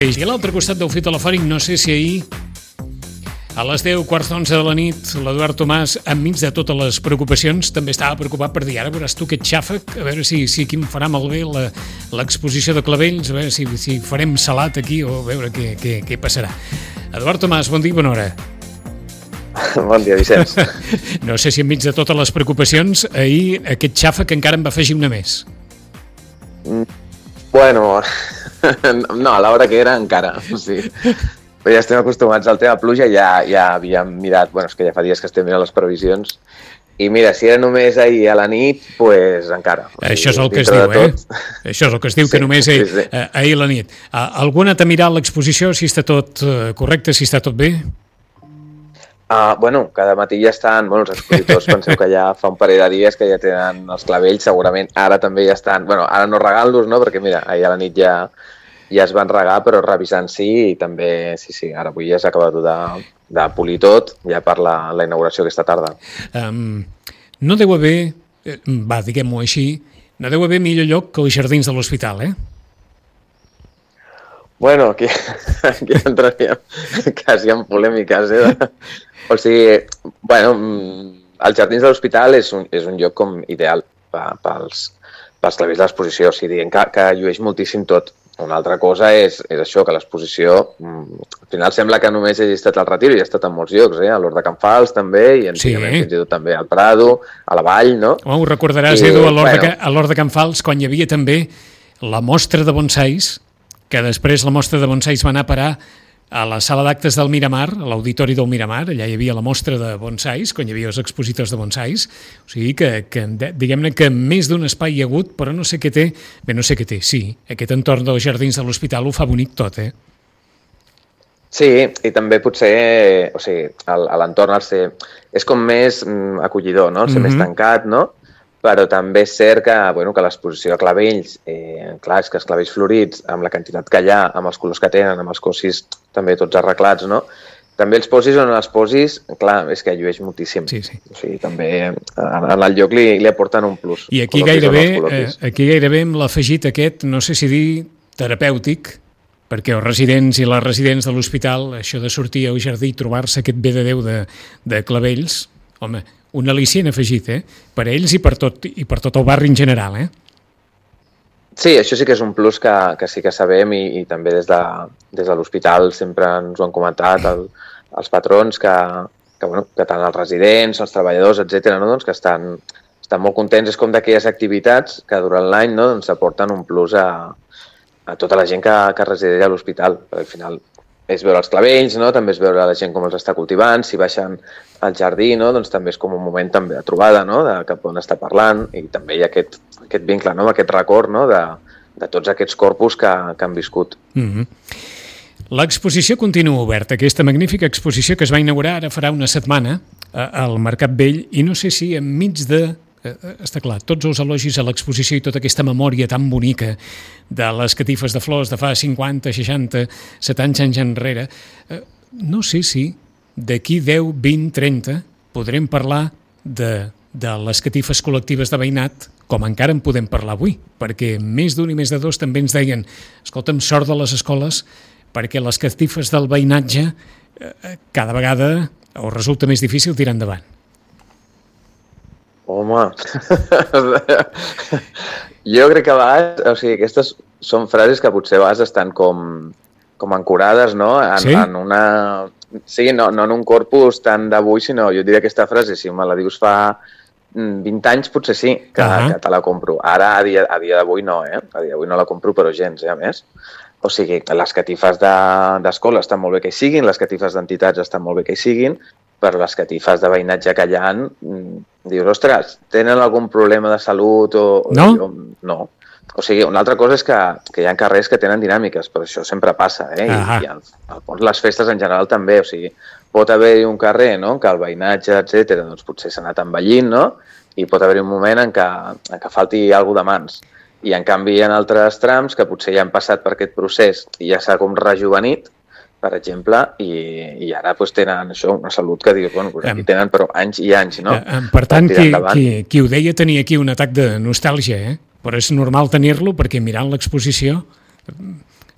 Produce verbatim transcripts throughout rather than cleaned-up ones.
I a l'altre costat del fil telefònic, no sé si ahir a les deu, quarts d'onze de la nit, l'Eduard Tomàs, enmig de totes les preocupacions, també estava preocupat per dir, ara veuràs tu aquest xàfec, a veure si, si aquí em farà malbé la, l'exposició de clavells, a veure si, si farem salat aquí o a veure què, què, què passarà. Eduard Tomàs, bon dia i bona hora. Bon dia, Vicenç. No sé si enmig de totes les preocupacions, ahir aquest xàfec encara em va afegir una més. Bueno, no, a l'hora que era encara, sí. Però ja estem acostumats al tema pluja, ja, ja havíem mirat, bueno, és que ja fa dies que estem mirant les previsions, i mira, si era només ahir a la nit, doncs pues encara. O sigui, això és el que es diu, eh? Això és el que es diu, sí, que només ahir, sí, sí. ahir a la nit. Algú ha anat a mirar l'exposició, si està tot correcte, si està tot bé? Uh, bueno, cada matí ja estan, bueno, els expositors penseu que ja fa un parell de dies que ja tenen els clavells, segurament ara també ja estan, bueno, ara no regant-los, no?, perquè mira, ahir a la nit ja, ja es van regar, però revisant sí, i també, sí, sí, ara avui ja s'ha acabat de, de polir tot, ja per la, la inauguració aquesta tarda. Um, no deu haver, va, diguem-ho així, no deu haver millor lloc que els jardins de l'hospital, eh? Bueno, aquí, aquí entraríem quasi en polèmiques, eh? O sigui, bueno, els jardins de l'hospital és un, és un lloc com ideal pels, pels clavells de l'exposició, o sigui, dient que, que llueix moltíssim tot. Una altra cosa és, és això, que l'exposició, al final sembla que només hagi estat al Retiro, i ha estat en molts llocs, eh? A l'Hort de Can Fals també, i antigament sí. Fins i tot també al Prado, a la Vall, no? Oh, ho recordaràs, I, Edu, a l'Hort bueno. de Can Fals, quan hi havia també la mostra de bonsais, que després la mostra de bonsais va anar a parar a la sala d'actes del Miramar, a l'auditori del Miramar, allà hi havia la mostra de bonsais, quan hi havia els expositors de bonsais, o sigui que, que diguem-ne que més d'un espai hi ha hagut, però no sé què té, bé, no sé què té, sí, aquest entorn dels jardins de l'hospital ho fa bonic tot, eh? Sí, i també potser, o sigui, l'entorn al ser, és com més mm, acollidor, no?, el ser mm-hmm. més tancat, no?, però també és cert que, bueno, que l'exposició de clavells, eh, clar, és que els clavells florits, amb la quantitat que hi ha, amb els colors que tenen, amb els cossis també tots arreglats, no? També els posis o no els posis, clar, és que llueix moltíssim. Sí, sí. O sigui, també en el lloc li, li aporten un plus. I aquí gairebé, eh, aquí gairebé amb l'afegit aquest, no sé si dir terapèutic, perquè els residents i les residents de l'hospital, això de sortir al jardí i trobar-se aquest bé de Déu de, de clavells, home, un al·licient afegit, eh? Per a ells i per tot, i per tot el barri en general, eh? Sí, això sí que és un plus que, que sí que sabem i, i també des de, des de l'hospital sempre ens ho han comentat el, els patrons que, que, bueno, que tant els residents, els treballadors, etcètera, no? Doncs que estan, estan molt contents. És com d'aquelles activitats que durant l'any, no? Doncs aporten un plus a, a tota la gent que, que resideix a l'hospital. Perquè al final és veure els clavells, no? També és veure la gent com els està cultivant, si baixen al jardí, no? Doncs també és com un moment també de trobada, no? De que poden estar parlant, i també hi ha aquest, aquest vincle, no? Aquest record, no? De, de tots aquests corpus que, que han viscut. Mm-hmm. L'exposició continua oberta, aquesta magnífica exposició que es va inaugurar ara farà una setmana al Mercat Vell, i no sé si enmig de... Està clar, tots els elogis a l'exposició i tota aquesta memòria tan bonica de les catifes de flors de fa cinquanta, seixanta, setanta anys enrere, no sé si d'aquí deu, vint, trenta podrem parlar de, de les catifes col·lectives de veïnat com encara en podem parlar avui, perquè més d'un i més de dos també ens deien, escolta'm, sort de les escoles, perquè les catifes del veïnatge cada vegada us resulta més difícil tirar endavant. Home, jo crec que a vegades, o sigui, aquestes són frases que potser a vegades estan com, com ancorades, no? En, sí? En una... Sí, no, no en un corpus tan d'avui, sinó jo diria aquesta frase, si me la dius fa vint anys, potser sí, que, uh-huh. que te la compro. Ara, a dia, a dia d'avui no, eh? A dia d'avui no la compro, però gens, eh, a més. O sigui, les catifes d'escola de, estan molt bé que hi siguin, les catifes d'entitats estan molt bé que hi siguin, però les catifes de veïnatge que hi ha, dius, ostres, tenen algun problema de salut o... No? O, no. O sigui, una altra cosa és que, que hi ha carrers que tenen dinàmiques, però això sempre passa, eh? I, i al, al les festes en general també, o sigui, pot haver-hi un carrer, no?, que el veïnatge, etcètera, doncs potser s'ha anat envellint, no?, i pot haver-hi un moment en què, en què falti alguna de mans. I en canvi hi ha altres trams que potser ja han passat per aquest procés i ja s'ha com rejuvenit, per exemple, i, i ara pues, tenen això, una salut que dius, bueno, pues, aquí tenen però anys i anys, no? Per tant, qui, qui, qui ho deia tenia aquí un atac de nostàlgia, eh? Però és normal tenir-lo perquè mirant l'exposició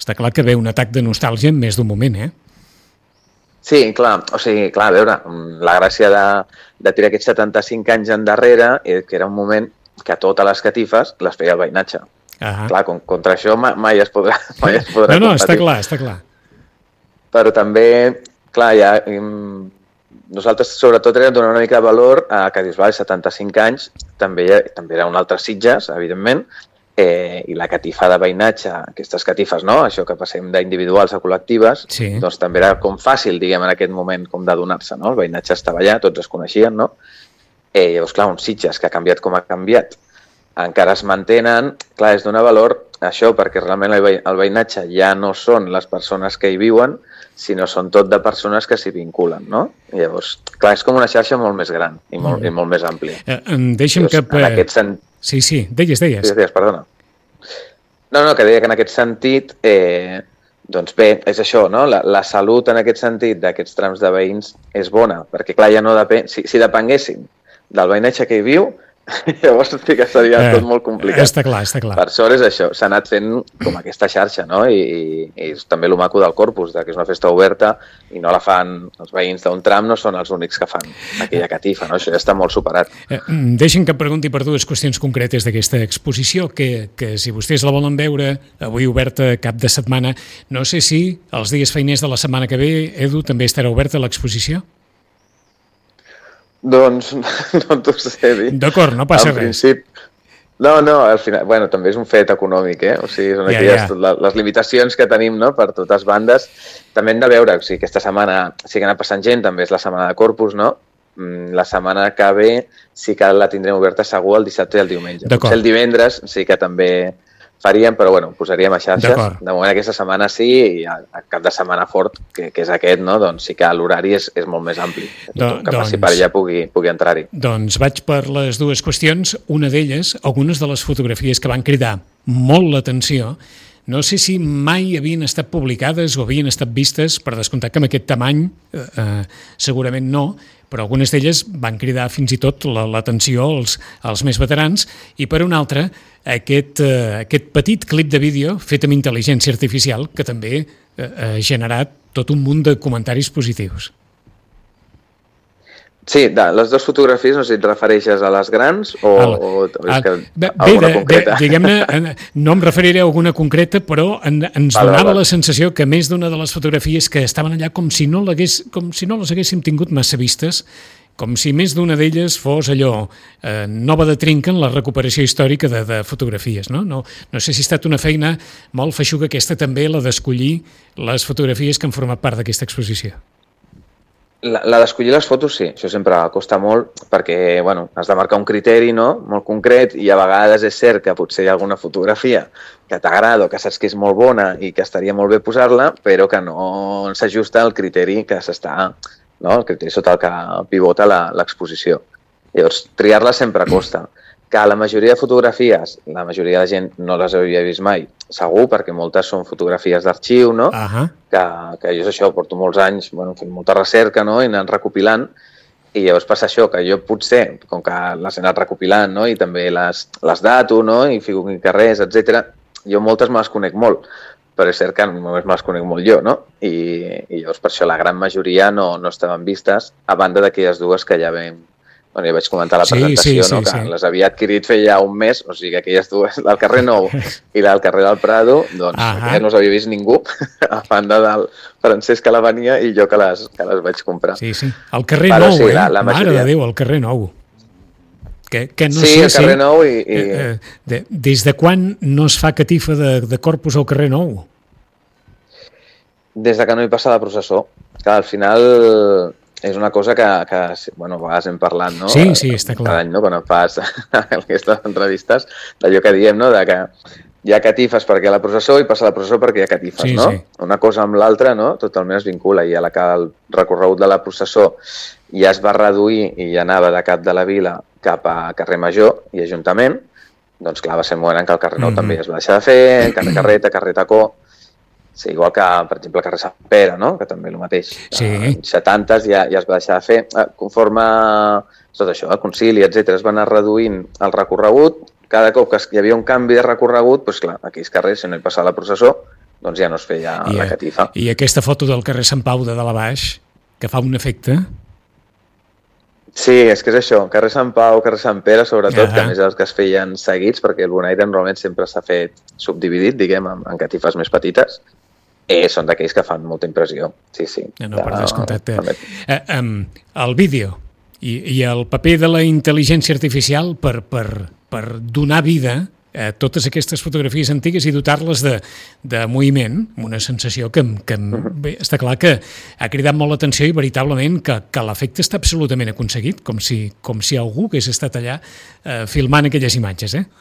està clar que ve un atac de nostàlgia en més d'un moment, eh? Sí, clar, o sigui, clar, a veure, la gràcia de, de tirar aquests setanta-cinc anys endarrere és que era un moment que totes les catifes les feia el veïnatge. Ah, clar, contra això mai es podrà, mai es podrà no, no, competir. Està clar, està clar. Però també, clar, ja... Nosaltres, sobretot, hem donat una mica de valor a que dius, vale, setanta-cinc anys, també, també era un altre Sitges, evidentment, eh, i la catifa de veïnatge, aquestes catifes, no?, això que passem d'individuals a col·lectives, sí. Doncs també era com fàcil, diguem, en aquest moment, com de donar-se, no? El veïnatge estava allà, tots es coneixien, no? Eh, llavors, clar, un Sitges que ha canviat com ha canviat, encara es mantenen, clar, és donar valor a això, perquè realment el veïnatge ja no són les persones que hi viuen, sinó són tot de persones que s'hi vinculen, no? I llavors, clar, és com una xarxa molt més gran i molt, mm. i molt més àmplia. Eh, deixa'm llavors, que... En aquest sent... Sí, sí, deies, deies. Deies, deies, perdona. No, no, que deia que en aquest sentit, eh, doncs bé, és això, no? La, la salut en aquest sentit d'aquests trams de veïns és bona, perquè clar, ja no depèn... Si, si depenguéssim del veïnatge que hi viu, llavors sí que seria eh, tot molt complicat. Està clar, està clar. Per sort és això, s'ha anat fent com aquesta xarxa, no? I, i, i és també el maco del Corpus, que és una festa oberta i no la fan, els veïns d'un tram no són els únics que fan aquella catifa, no? Això ja està molt superat. Eh, deixen que em pregunti per dues qüestions concretes d'aquesta exposició, que, que si vostès la volen veure, avui oberta cap de setmana, no sé si els dies feiners de la setmana que ve, Edu, també estarà oberta l'exposició? Doncs no t'ho sé dir. D'acord, no passa en res. Principi, no, no, al final, bueno, també és un fet econòmic, eh? O sigui, són ja, aquelles, ja. les limitacions que tenim, no?, per totes bandes. També hem de veure, o sigui, aquesta setmana sí que ha anat passant gent, també és la setmana de Corpus, no? La setmana que ve sí que la tindrem oberta segur el dissabte i el diumenge. Potser el divendres sí que també faríem, però bueno, posaríem a xarxes. De moment aquesta setmana sí, i el cap de setmana fort, que, que és aquest, no? Doncs sí que l'horari és, és molt més ampli. Que tothom que passi per allà pugui, pugui entrar-hi. Doncs vaig per les dues qüestions. Una d'elles, algunes de les fotografies que van cridar molt l'atenció, no sé si mai havien estat publicades o havien estat vistes, per descomptar que amb aquest tamany eh, eh, segurament no, però algunes d'elles van cridar fins i tot l'atenció als, als més veterans, i per una altra, aquest, eh, aquest petit clip de vídeo fet amb intel·ligència artificial que també eh, ha generat tot un munt de comentaris positius. Sí, de les dues fotografies, no sé si et refereixes a les grans o, el, o és que bé, alguna bé, concreta. Bé, diguem-ne, no em referiré a alguna concreta, però en, ens vale, donava vale. la sensació que més d'una de les fotografies que estaven allà com si no, com si no les haguéssim tingut massa vistes, com si més d'una d'elles fos allò eh, nova de trinca en la recuperació històrica de, de fotografies. No? No, no sé si ha estat una feina molt feixuga aquesta també, la d'escollir les fotografies que han format part d'aquesta exposició. La, la d'escollir les fotos, sí, això sempre costa molt perquè, bueno, has de marcar un criteri, no?, molt concret, i a vegades és cert que potser hi ha alguna fotografia que t'agrada o que saps que és molt bona i que estaria molt bé posar-la, però que no s'ajusta al criteri que s'està, no?, el criteri sota el que pivota l'exposició. Llavors, triar-la sempre costa. Que la majoria de fotografies, la majoria de gent no les havia vist mai, segur, perquè moltes són fotografies d'arxiu, no? Uh-huh. que, que jo és això, porto molts anys bueno, fent molta recerca, no?, i anant recopilant, i llavors passa això, que jo potser, com que les he anat recopilant, no?, i també les, les dato, no?, i fico en carrers, etcètera, jo moltes me les conec molt, però és cert que només me les conec molt jo, no? I, i llavors per això la gran majoria no, no estaven vistes, a banda d'aquelles dues que ja vam Bueno, ja vaig comentar a la presentació, sí, sí, no? Sí, que sí. Les havia adquirit feia un mes, o sigui que aquelles dues, del carrer Nou i la del carrer del Prado, doncs aquelles no les havia vist ningú, a banda del Francesc que la venia i jo que les, que les vaig comprar. Sí, sí, al carrer Però, Nou, sí, eh? La, la majoria... Mare de Déu, al carrer Nou. Que, que no sí, sé, al carrer Nou i... i... Eh, eh, de, des de quan no es fa catifa de, de Corpus al carrer Nou? Des de que no hi passa la processó. Que al final... És una cosa que, que bueno, a vegades hem parlat, no? Sí, sí, està clar. Cada any, no?, quan em fas aquestes entrevistes, d'allò que diem, no?, de que hi ha catifes perquè hi ha la processó i passa la processó perquè hi ha catifes, sí, no? Sí. Una cosa amb l'altra, no?, totalment es vincula, i a la que el recorregut de la processó ja es va reduir i ja anava de cap de la vila cap a carrer Major i Ajuntament, doncs clar, va ser un moment en què el carrer Nou mm-hmm. també es va deixar de fer, carrer Carreta, carrer Tacó. Sí, igual que, per exemple, el carrer Sant Pere, no?, que també és el mateix. Sí. En setantes ja, ja es va deixar de fer. Conforme tot això, el concili, etcètera, es va anar reduint el recorregut. Cada cop que hi havia un canvi de recorregut, doncs clar, aquells carrers, si no hi passava la processó, doncs ja no es feia I, la catifa. I aquesta foto del carrer Sant Pau de dalt a baix, que fa un efecte... Sí, és que és això, carrer Sant Pau, carrer Sant Pere, sobretot, uh-huh. que a més els que es feien seguits, perquè el Bonaire normalment sempre s'ha fet subdividit, diguem, en, en catifes més petites, eh, són d'aquells que fan molta impressió. Sí, sí. No, no, per descomptat. Eh, eh, um, el vídeo i, i el paper de la intel·ligència artificial per, per, per donar vida a totes aquestes fotografies antigues i dotar-les de, de moviment, una sensació que, que bé, està clar que ha cridat molt l'atenció i veritablement que, que l'efecte està absolutament aconseguit, com si, com si algú hagués estat allà eh, filmant aquelles imatges, eh?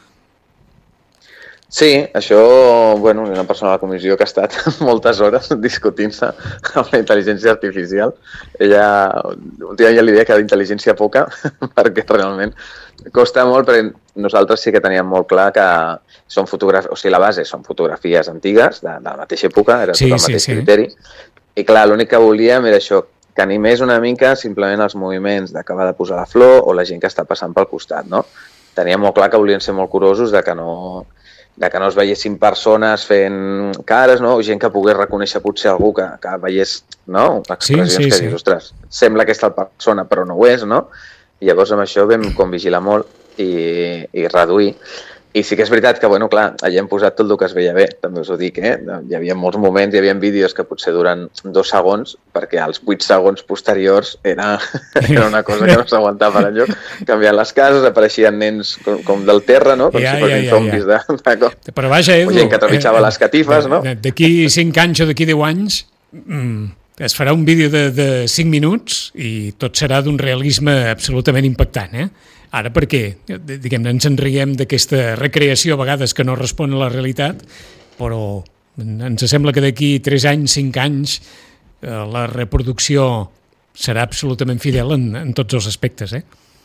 Sí, això, bueno, una persona a la comissió que ha estat moltes hores discutint-se amb la intel·ligència artificial. Ella, un dia ja li deia que d'intel·ligència poca, perquè realment costa molt, perquè nosaltres sí que teníem molt clar que són fotografies, o sigui, la base són fotografies antigues, de, de la mateixa època, era sí, tot el mateix sí, sí. criteri, i clar, l'únic que volíem era això, que animés una mica simplement els moviments d'acabar de posar la flor o la gent que està passant pel costat, no? Teníem molt clar que volien ser molt curosos de que no... de que no es veiessin persones fent cares, no? O gent que pogués reconèixer potser algú que, que veiés, no? Expressions sí, sí, que sí. dius, ostres, sembla aquesta persona però no ho és, no? I llavors amb això vam com vigilar molt i, i reduir. I sí que és veritat que, bueno, clar, allà hem posat tot el que es veia bé, també us ho dic, eh? Hi havia molts moments, hi havia vídeos que potser duren dos segons, perquè als vuit segons posteriors era, era una cosa que no s'aguantava per enlloc. Canviant les cases, apareixien nens com, com del terra, no? Com ja, si fossin ja, zombis ja. de, de cop. Però vaja, Edu, o gent que trepitjava eh, les catifes, no? D'aquí cinc anys o d'aquí deu anys mm, es farà un vídeo de, de cinc minuts i tot serà d'un realisme absolutament impactant, eh? Ara perquè, diguem-ne, ens en riguem d'aquesta recreació a vegades que no respon a la realitat, però ens sembla que d'aquí tres anys, cinc anys, eh, la reproducció serà absolutament fidel en, en tots els aspectes, eh?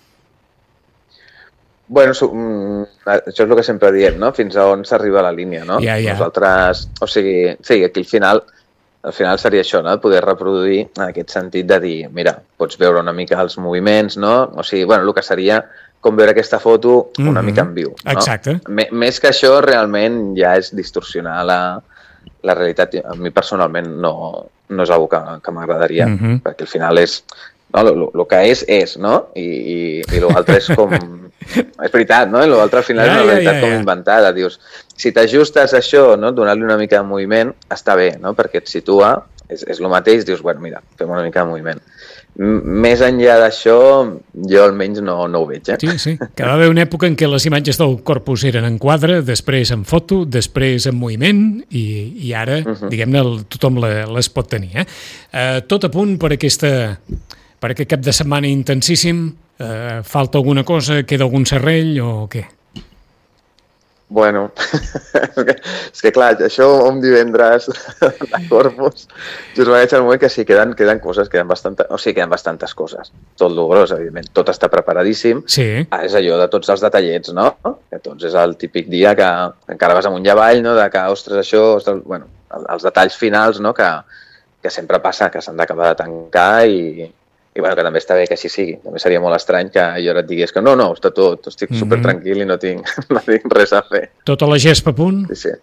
Bueno, això és el que sempre diem, no? Fins a on s'arriba la línia, no? Ja, ja. Nosaltres, o sigui, sí, aquí al final... Al final seria això, no? Poder reproduir en aquest sentit de dir, mira, pots veure una mica els moviments, no? O sigui, bueno, el que seria com veure aquesta foto una mm-hmm. mica en viu. No? Exacte. M- més que això, realment, ja és distorsionar la, la realitat. A mi, personalment, no, no és una que, que m'agradaria, mm-hmm. perquè al final és... No, el que és, és, no? I, i, i l'altre és com... és veritat, no? I l'altre al final ja, és una realitat ja, ja, ja. com inventada. Dius, si t'ajustes a això, no? Donar-li una mica de moviment, està bé, no? Perquè et situa, és, és el mateix, dius, bueno, mira, fem una mica de moviment. M- més enllà d'això, jo almenys no, no ho veig, eh? Sí, sí, que va haver una època en què les imatges del corpus eren en quadre, després en foto, després en moviment, i, i ara, uh-huh. diguem-ne, tothom les pot tenir, eh? Uh, tot a punt per aquesta... per aquest cap de setmana intensíssim, eh, falta alguna cosa, queda algun serrell o què? Bueno, és que clar, això un divendres de Corpus, just vaig al moment que sí, queden, queden coses, queden, bastanta, o sigui, queden bastantes coses. Tot lo gros, evidentment, tot està preparadíssim. Sí. Ah, és allò de tots els detallets, no? Que tots és el típic dia que encara vas amunt i avall, no? De que, ostres, això, ostres, bueno, els detalls finals, no? Que, que sempre passa, que s'han d'acabar de tancar i... I bueno, que també està bé que així sigui. També seria molt estrany que jo ara et digués que no, no, està tot, estic mm-hmm. supertranquil i no tinc, no tinc res a fer. Tota la gespa a punt? Sí, sí.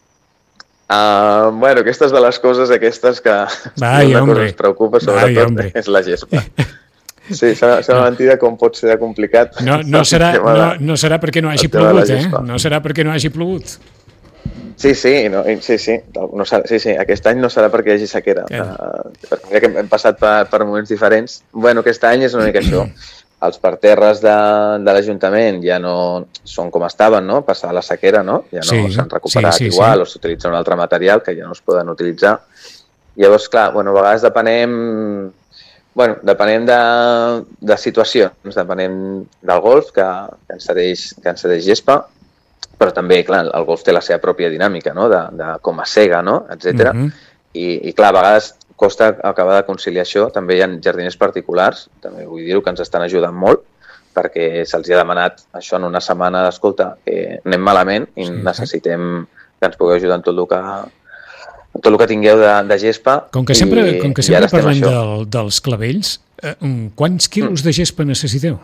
Uh, bueno, aquestes de les coses aquestes que Vai, una hombre. cosa ens preocupa sobretot Vai, és la gespa. Sí, s'ha no. mentida com pot ser de complicat. No, no, serà, no, no serà perquè no hagi plogut, eh? No serà perquè no hagi plogut. Sí, sí, no, sí, sí, no serà, sí, sí, aquest any no serà perquè hi hagi sequera, uh, perquè que hem passat per, per moments diferents. Bueno, aquest any és una mica això. Els parterres de, de l'Ajuntament ja no són com estaven, no? Passar la sequera, no? Ja no sí, s'han recuperat sí, sí, igual, sí. O s'utilitza un altre material que ja no es poden utilitzar. Llavors, clar, bueno, a vegades depenem... Bueno, depenem de, de situacions, depenem del golf, que, que, ens cedeix, que ens cedeix gespa, però també, clar, el golf té la seva pròpia dinàmica, no? De, de com a cega, no? etcètera. Mm-hmm. I, I, clar, a vegades costa acabar de conciliar això. També hi ha jardiners particulars, també vull dir-ho, que ens estan ajudant molt, perquè se'ls ha demanat això en una setmana, d'escolta, que anem malament i sí, necessitem que ens pugueu ajudar en tot el que, tot el que tingueu de, de gespa. Com que sempre, i, com que sempre parlem del, dels clavells, eh, quants quilos mm. de gespa necessiteu?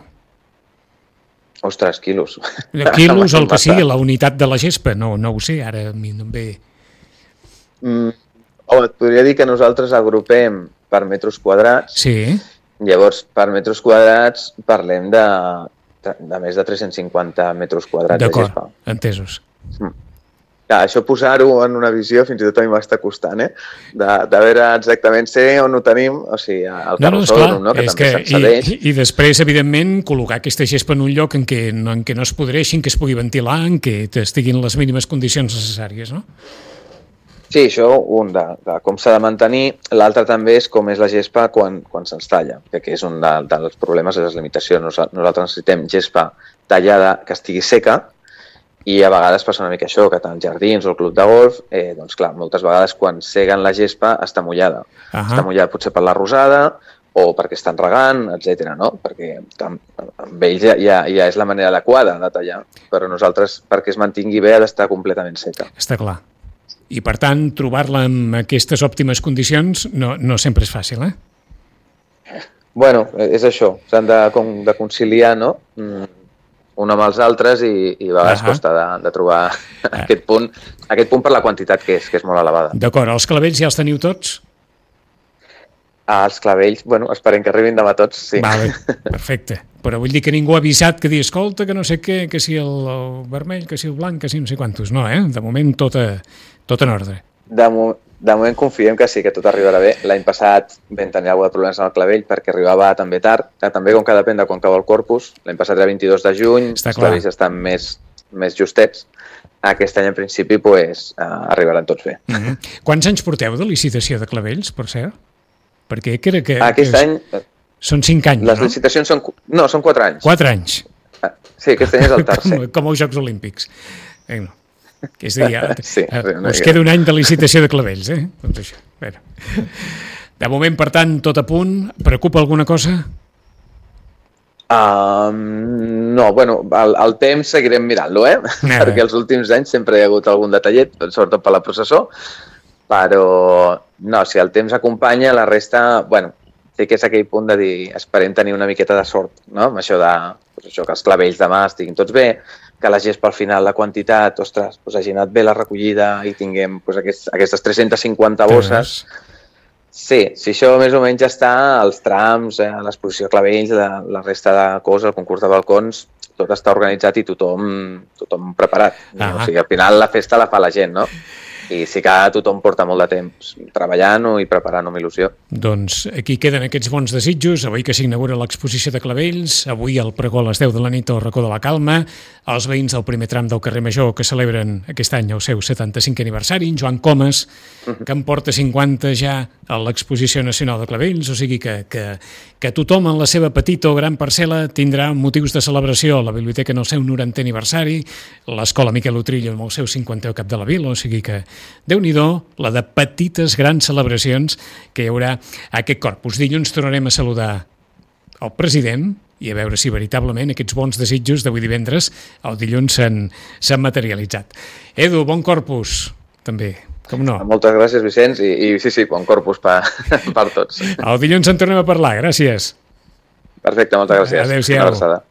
Ostres, quilos. Quilos, el que sigui, la unitat de la gespa, no, no ho sé, ara a mi no em ve... Mm, home, et podria dir que nosaltres agrupem per metres quadrats. Sí. Llavors, per metres quadrats parlem de, de, de més de tres-cents cinquanta metres quadrats de gespa. D'acord, entesos. Mm. Clar, això posar-ho en una visió fins i tot a mi m'està costant, eh? De, de veure exactament sé on ho tenim, o sigui, el carrosòdrom, no, no, que també se'n cedeix. I, I després, evidentment, col·locar aquesta gespa en un lloc en què no, en què no es podreixin, que es pugui ventilar, en què estiguin les mínimes condicions necessàries, no? Sí, això, un, de, de com s'ha de mantenir. L'altre també és com és la gespa quan, quan se'ns talla, que, que és un de, dels problemes de les limitacions. Nosaltres necessitem gespa tallada que estigui seca, i a vegades passa una mica això, que tant jardins o el club de golf, eh, doncs clar, moltes vegades quan seguen la gespa està mullada. Uh -huh. Està mullada potser per la rosada o perquè estan regant, etcètera, no? Perquè amb, amb ells ja, ja, ja és la manera adequada de tallar, però nosaltres, perquè es mantingui bé, ha d'estar completament seca. Està clar. I, per tant, trobar-la en aquestes òptimes condicions no, no sempre és fàcil, eh? Bueno, és això. S'han de, com, de conciliar, no?, un amb els altres i, i a vegades uh -huh. costa de, de trobar uh -huh. aquest punt aquest punt per la quantitat que és, que és molt elevada. D'acord, els clavells ja els teniu tots? Ah, els clavells, bueno, esperem que arribin demà tots, sí. Vale, perfecte. Però vull dir que ningú ha avisat que dir, escolta, que no sé què, que si el, el vermell, que si el blanc, que si no sé quantos. No, eh? De moment tot, a, tot en ordre. De, mo de moment confiem que sí, que tot arribarà bé. L'any passat vam tenir alguna de problemes amb el clavell perquè arribava també tard. També com que depèn de quan cau el corpus. L'any passat era vint-i-dos de juny, Està els clavells estan més, més justets. Aquest any, en principi, pues, uh, arribaran tots bé. Uh -huh. Quants anys porteu de licitació de clavells, per cert? Perquè crec que... Aquest que és... any... Són cinc anys, les no? Les licitacions són... No, són quatre anys. Quatre anys. Ah, sí, aquest any és el tercer. com, com els Jocs Olímpics. Eh, no. Que és a dir, sí, us queda un any de licitació de clavells, eh? Doncs això, a veure. De moment, per tant, tot a punt. Preocupa alguna cosa? Um, no, bueno, el, el temps seguirem mirant-lo, eh? Ah, perquè els últims anys sempre hi ha hagut algun detallet, sobretot per la processó, però no, si el temps acompanya, la resta, bueno, sí que és aquell punt de dir, esperem tenir una miqueta de sort, no? Amb això de, doncs això, que els clavells demà estiguin tots bé, que la gespa al final, la quantitat, ostres, doncs hagi anat bé la recollida i tinguem doncs, aquest, aquestes tres-centes cinquanta bosses. Sí, si això més o menys ja està, els trams, eh, l'exposició de clavells, la, la resta de coses, el concurs de balcons, tot està organitzat i tothom, tothom preparat. Ah. O sigui, al final la festa la fa la gent, no? I sí que tothom porta molt de temps treballant-ho i preparant-ho amb il·lusió. Doncs aquí queden aquests bons desitjos. Avui que s'inaugura l'exposició de clavells, avui el pregó a les deu de la nit al racó de la Calma, els veïns del primer tram del carrer Major que celebren aquest any el seu setanta-cinquè aniversari, en Joan Comas, que en porta cinquanta ja a l'Exposició Nacional de Clavells, o sigui que, que, que tothom en la seva petita o gran parcel·la tindrà motius de celebració, la biblioteca en el seu norantè aniversari, l'Escola Miquel Utrillo amb el seu cinquantè cap de la Vila, o sigui que Déu-n'hi-do, la de petites grans celebracions que hi haurà a aquest corpus. Dilluns tornarem a saludar el president i a veure si veritablement aquests bons desitjos d'avui divendres el dilluns s'han materialitzat. Edu, bon corpus, també, com no? Moltes gràcies, Vicenç, i, i sí, sí, bon corpus per, per tots. El dilluns en tornem a parlar, gràcies. Perfecte, moltes gràcies. Adéu-siau.